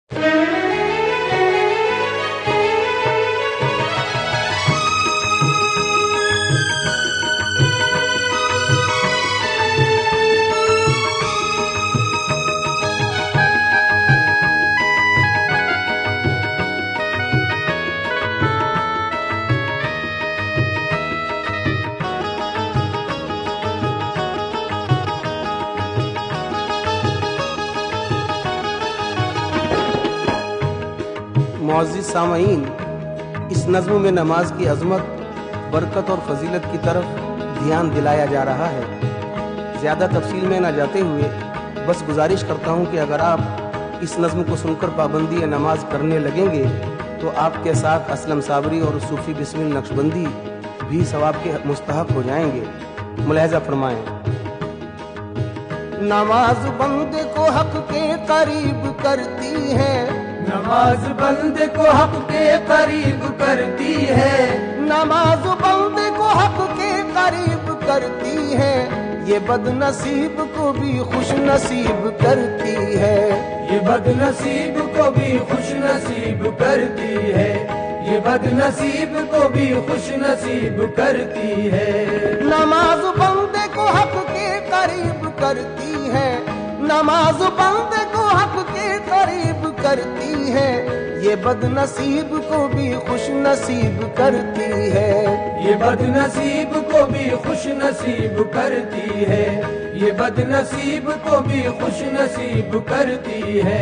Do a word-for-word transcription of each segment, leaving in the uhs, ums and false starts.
معزز سامعین، اس نظم میں نماز کی عظمت، برکت اور فضیلت کی طرف دھیان دلایا جا رہا ہے۔ زیادہ تفصیل میں نہ جاتے ہوئے بس گزارش کرتا ہوں کہ اگر آپ اس نظم کو سن کر پابندی نماز کرنے لگیں گے تو آپ کے ساتھ اسلم صابری اور صوفی بسمل نقشبندی بھی ثواب کے مستحق ہو جائیں گے۔ ملاحظہ فرمائیں۔ نماز بندے کو حق کے قریب کرتی ہے، نماز بندے کو حق کے قریب کرتی ہے، نماز بندے کو حق کے قریب کرتی ہے، یہ بد نصیب کو بھی خوش نصیب کرتی ہے، یہ بد نصیب کو بھی خوش نصیب کرتی ہے، یہ بد نصیب کو بھی خوش نصیب کرتی ہے۔ نماز بندے کو حق کے قریب کرتی ہے، نماز بندے کو حق کے قریب کرتی ہے، یہ بد نصیب کو بھی خوش نصیب کرتی ہے، یہ بد نصیب کو بھی خوش نصیب کرتی ہے، یہ بد نصیب کو بھی خوش نصیب کرتی ہے۔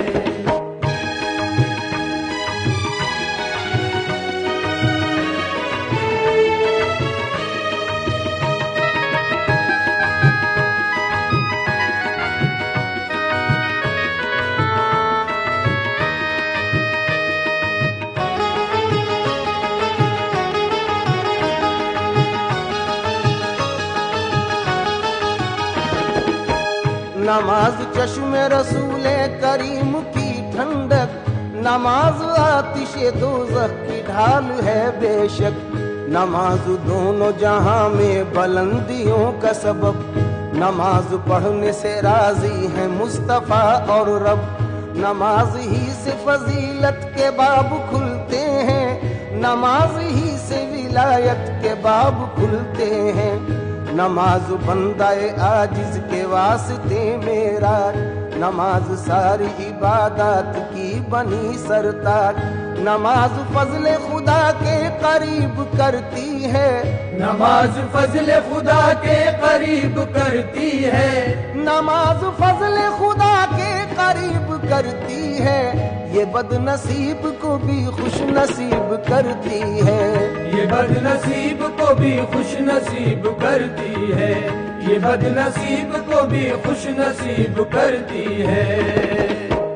نماز چشم رسول کریم کی ٹھنڈک، نماز آتش دوزخ کی ڈھال ہے بے شک، نماز دونوں جہاں میں بلندیوں کا سبب، نماز پڑھنے سے راضی ہے مصطفیٰ اور رب، نماز ہی سے فضیلت کے باب کھلتے ہیں، نماز ہی سے ولایت کے باب کھلتے ہیں، نماز بندہ عاجز کے واسطے میرا، نماز ساری عبادات کی بنی سرتاج، نماز فضل خدا کے قریب کرتی ہے، نماز فضل خدا کے قریب کرتی ہے، نماز فضل خدا کے قریب کرتی ہے، یہ بد نصیب کو بھی خوش نصیب کرتی ہے، یہ بد نصیب کو بھی خوش نصیب کرتی ہے، یہ بد نصیب کو بھی خوش نصیب کرتی ہے۔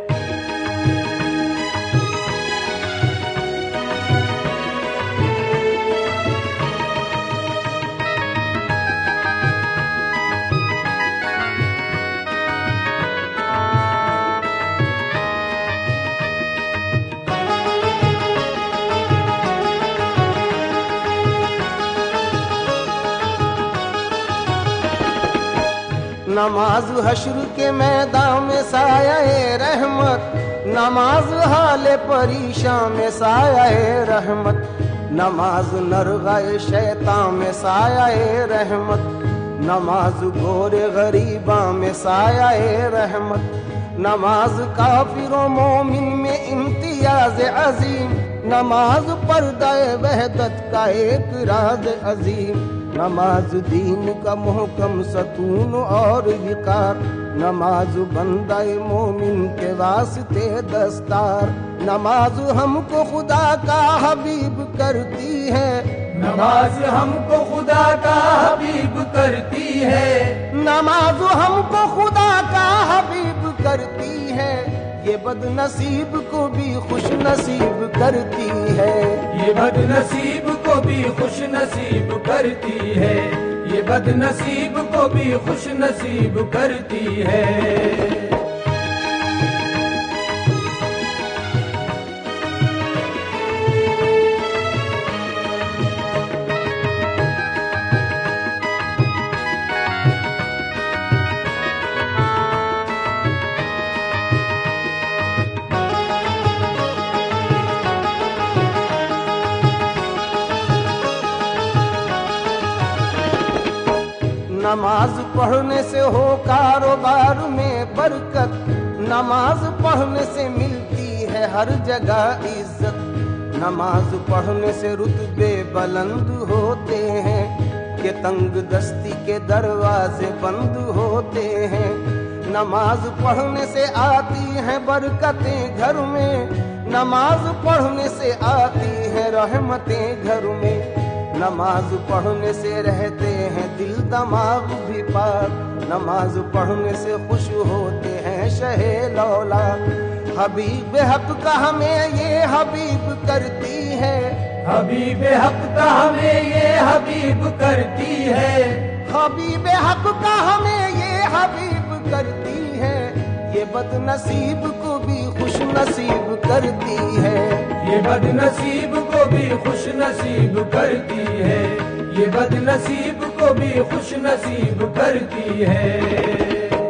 نماز حشر کے میدان میں سایہ رحمت، نماز حال پریشان میں سایہ رحمت، نماز نرغہ شیطان میں سایہ رحمت، نماز گور غریباں میں سایہ رحمت، نماز کافر و مومن میں امتیاز عظیم، نماز پردہ وحدت کا ایک راز عظیم، نماز دین کا محکم ستون اور وقار، نماز بندہ مومن کے واسطے دستار، نماز ہم کو خدا کا حبیب کرتی ہے، نماز ہم کو خدا کا حبیب کرتی ہے، نماز ہم کو خدا کا حبیب کرتی ہے، یہ بد نصیب کو بھی خوش نصیب کرتی ہے، یہ بد نصیب کو بھی خوش نصیب کرتی ہے، یہ بد نصیب کو بھی خوش نصیب کرتی ہے۔ نماز پڑھنے سے ہو کاروبار میں برکت، نماز پڑھنے سے ملتی ہے ہر جگہ عزت، نماز پڑھنے سے رتبے بلند ہوتے ہیں کہ تنگ دستی کے دروازے بند ہوتے ہیں، نماز پڑھنے سے آتی ہیں برکتیں گھر میں، نماز پڑھنے سے آتی ہیں رحمتیں گھر میں، نماز پڑھنے سے رہتے ہیں دل دماغ بھی پاک، نماز پڑھنے سے خوش ہوتے ہیں شہ لولا، حبیب حق کا ہمیں یہ حبیب کرتی ہے، حبیب حق کا ہمیں یہ حبیب کرتی ہے، حبیب حق کا ہمیں یہ حبیب کرتی ہے، یہ بد نصیب کو بھی خوش نصیب کرتی ہے، یہ بد نصیب کو بھی خوش نصیب کرتی ہے، یہ بد نصیب کو بھی خوش نصیب کرتی ہے۔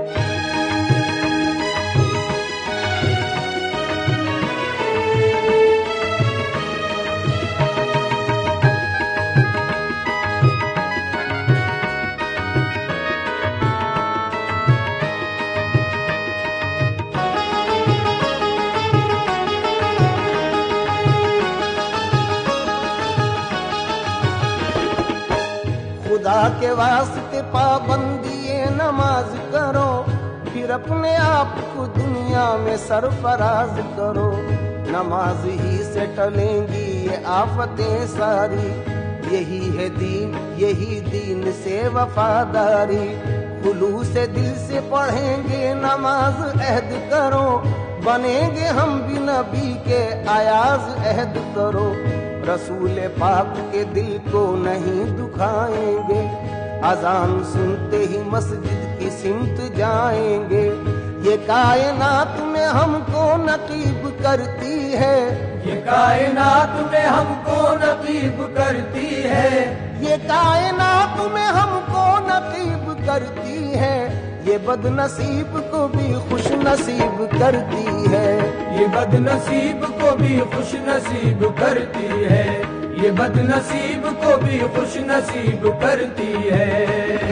خدا کے واسطے پابندی نماز کرو، پھر اپنے آپ کو دنیا میں سرفراز کرو، نماز ہی سے ٹلیں گی یہ آفتیں ساری، یہی ہے دین یہی دین سے وفاداری، خلوص دل سے پڑھیں گے نماز عہد کرو، بنیں گے ہم بھی نبی کے ایاز عہد کرو، رسول پاک کے دل کو نہیں دکھائیں گے، اذان سنتے ہی مسجد کی سمت جائیں گے، یہ کائنات میں ہم کو نقیب کرتی ہے، یہ کائنات میں ہم کو نقیب کرتی ہے، یہ کائنات میں ہم کو نقیب کرتی ہے، یہ بد نصیب کو بھی خوش نصیب کرتی ہے، یہ بد نصیب کو بھی خوش نصیب کرتی ہے، یہ بد نصیب کو بھی خوش نصیب کرتی ہے۔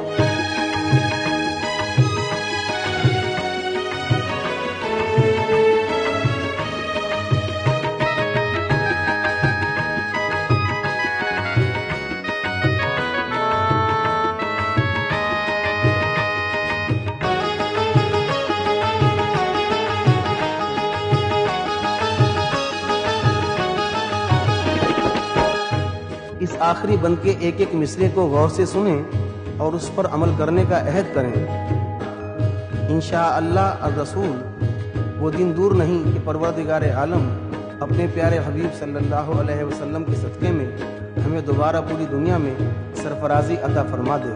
اس آخری بند کے ایک ایک مصرے کو غور سے سنیں اور اس پر عمل کرنے کا عہد کریں، انشاءاللہ الرسول وہ دن دور نہیں کہ پروردگار عالم اپنے پیارے حبیب صلی اللہ علیہ وسلم کے صدقے میں ہمیں دوبارہ پوری دنیا میں سرفرازی عطا فرما دے۔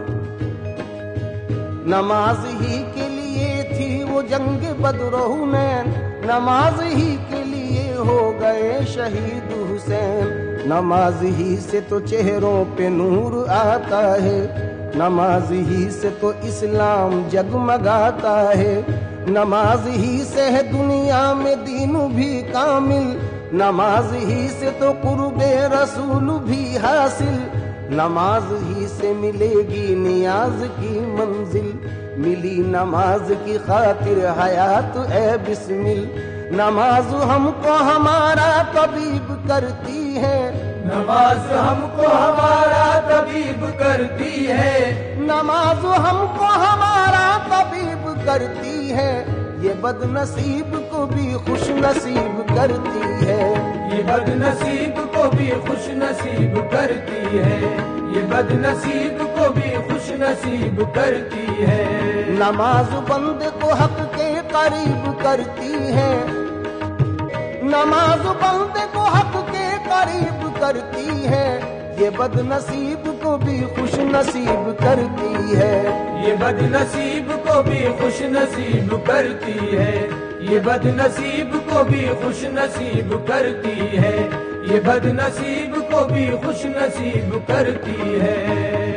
نماز ہی کے لیے تھی وہ جنگ بدر و حنین، نماز ہی کے لیے ہو گئے شہید حسین، نماز ہی سے تو چہروں پہ نور آتا ہے، نماز ہی سے تو اسلام جگمگاتا ہے، نماز ہی سے ہے دنیا میں دین بھی کامل، نماز ہی سے تو قرب رسول بھی حاصل، نماز ہی سے ملے گی نیاز کی منزل، ملی نماز کی خاطر حیات اے بسمل، نماز ہم کو ہمارا طبیب کرتی ہے، نماز ہم کو ہمارا طبیب کرتی ہے، نماز ہم کو ہمارا طبیب کرتی ہے، یہ بد نصیب کو بھی خوش نصیب کرتی ہے، یہ بد نصیب کو بھی خوش نصیب کرتی ہے، یہ بد نصیب کو بھی خوش نصیب کرتی ہے، نماز بند کو حق کے قریب کرتی ہے، نماز بند کو حق کے قریب کرتی ہے، یہ بد نصیب کو بھی خوش نصیب کرتی ہے، یہ بد نصیب کو بھی خوش نصیب کرتی ہے، یہ بد نصیب کو بھی خوش نصیب کرتی ہے، یہ بد نصیب کو بھی خوش نصیب کرتی ہے۔